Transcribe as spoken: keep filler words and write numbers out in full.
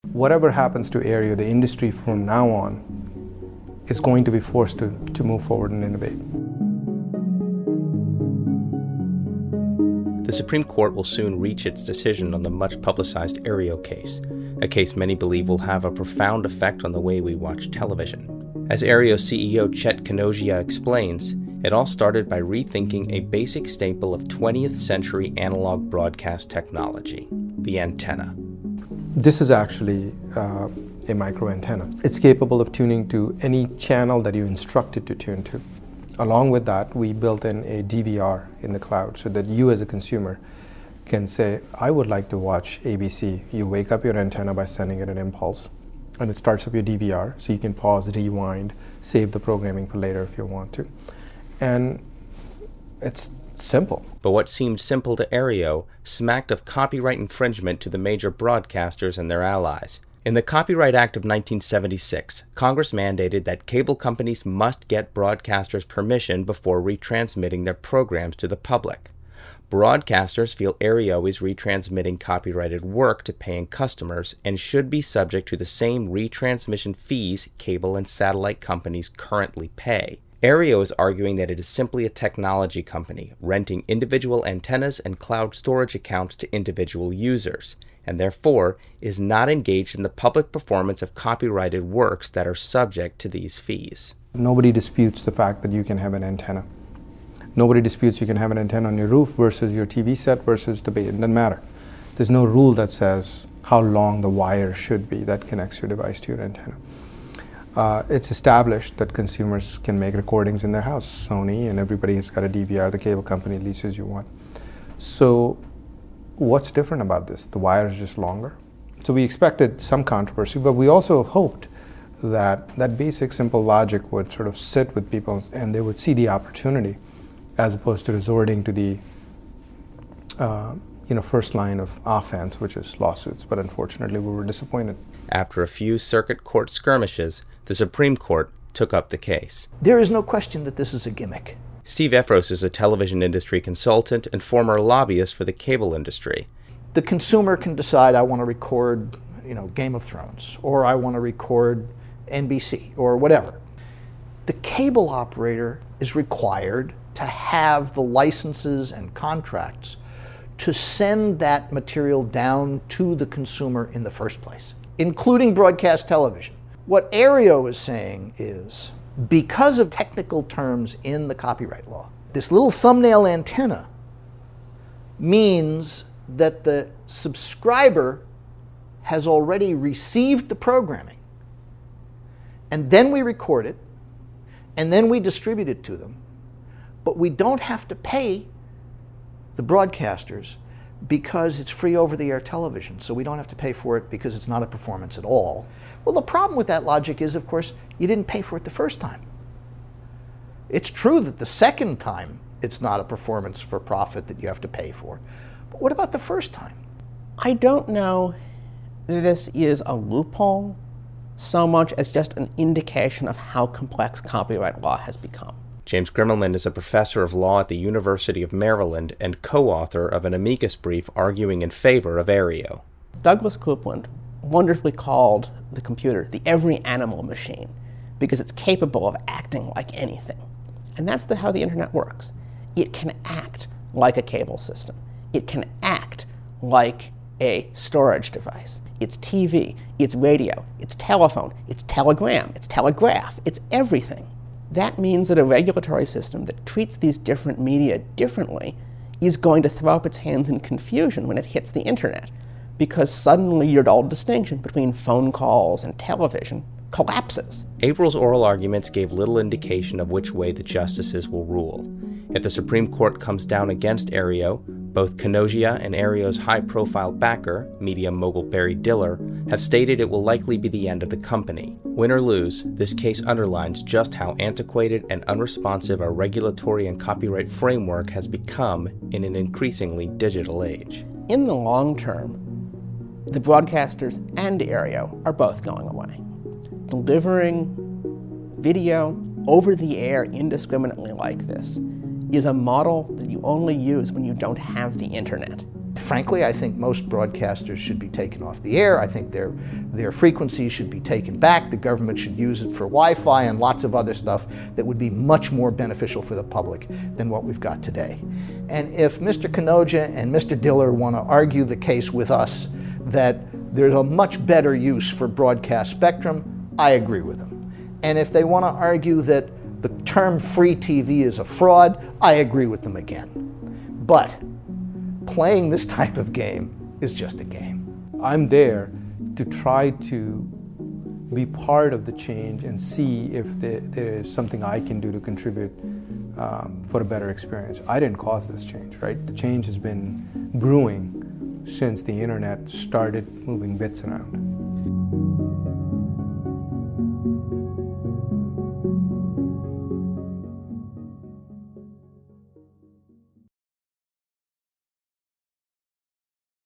whatever happens to Aereo, the industry from now on is going to be forced to, to move forward and innovate. The Supreme Court will soon reach its decision on the much-publicized Aereo case, a case many believe will have a profound effect on the way we watch television. As Aereo C E O Chet Kanojia explains, it all started by rethinking a basic staple of twentieth century analog broadcast technology, the antenna. This is actually uh, a micro antenna. It's capable of tuning to any channel that you instruct it to tune to. Along with that, we built in a D V R in the cloud so that you as a consumer can say, I would like to watch A B C. You wake up your antenna by sending it an impulse, and it starts up your D V R, so you can pause, rewind, save the programming for later if you want to. And it's simple. But what seemed simple to Aereo smacked of copyright infringement to the major broadcasters and their allies. In the Copyright Act of nineteen seventy-six, Congress mandated that cable companies must get broadcasters' permission before retransmitting their programs to the public. Broadcasters feel Aereo is retransmitting copyrighted work to paying customers and should be subject to the same retransmission fees cable and satellite companies currently pay. Aereo is arguing that it is simply a technology company renting individual antennas and cloud storage accounts to individual users, and therefore is not engaged in the public performance of copyrighted works that are subject to these fees. Nobody disputes the fact that you can have an antenna. Nobody disputes you can have an antenna on your roof versus your T V set versus the base. It doesn't matter. There's no rule that says how long the wire should be that connects your device to your antenna. Uh, it's established that consumers can make recordings in their house. Sony and everybody has got a D V R, the cable company leases you one. So what's different about this? The wire is just longer. So we expected some controversy, but we also hoped that that basic simple logic would sort of sit with people and they would see the opportunity as opposed to resorting to the uh, you know, first line of offense, which is lawsuits. But unfortunately, we were disappointed. After a few circuit court skirmishes, the Supreme Court took up the case. There is no question that this is a gimmick. Steve Efros is a television industry consultant and former lobbyist for the cable industry. The consumer can decide, I want to record, you know, Game of Thrones, or I want to record N B C, or whatever. The cable operator is required to have the licenses and contracts to send that material down to the consumer in the first place, including broadcast television. What Aereo is saying is, because of technical terms in the copyright law, this little thumbnail antenna means that the subscriber has already received the programming, and then we record it, and then we distribute it to them, but we don't have to pay the broadcasters because it's free over-the-air television, so we don't have to pay for it because it's not a performance at all. Well, the problem with that logic is, of course, you didn't pay for it the first time. It's true that the second time it's not a performance for profit that you have to pay for. But what about the first time? I don't know that this is a loophole so much as just an indication of how complex copyright law has become. James Grimmelman is a professor of law at the University of Maryland and co-author of an amicus brief arguing in favor of Aereo. Douglas Coupland wonderfully called the computer the every animal machine because it's capable of acting like anything. And that's the, how the internet works. It can act like a cable system. It can act like a storage device. It's T V, it's radio, it's telephone, it's telegram, it's telegraph, it's everything. That means that a regulatory system that treats these different media differently is going to throw up its hands in confusion when it hits the internet, because suddenly your old distinction between phone calls and television collapses. April's oral arguments gave little indication of which way the justices will rule. If the Supreme Court comes down against Aereo, both Kanojia and Aereo's high-profile backer, media mogul Barry Diller, have stated it will likely be the end of the company. Win or lose, this case underlines just how antiquated and unresponsive our regulatory and copyright framework has become in an increasingly digital age. In the long term, the broadcasters and Aereo are both going away. Delivering video over the air indiscriminately like this is a model that you only use when you don't have the internet. frankly, I think most broadcasters should be taken off the air. I think their, their frequencies should be taken back. The government should use it for Wi-Fi and lots of other stuff that would be much more beneficial for the public than what we've got today. And if Mister Kanoja and Mister Diller want to argue the case with us that there's a much better use for broadcast spectrum, I agree with them. And if they want to argue that the term free T V is a fraud, I agree with them again. But playing this type of game is just a game. I'm there to try to be part of the change and see if there, there is something I can do to contribute um, for a better experience. I didn't cause this change, right? The change has been brewing since the internet started moving bits around.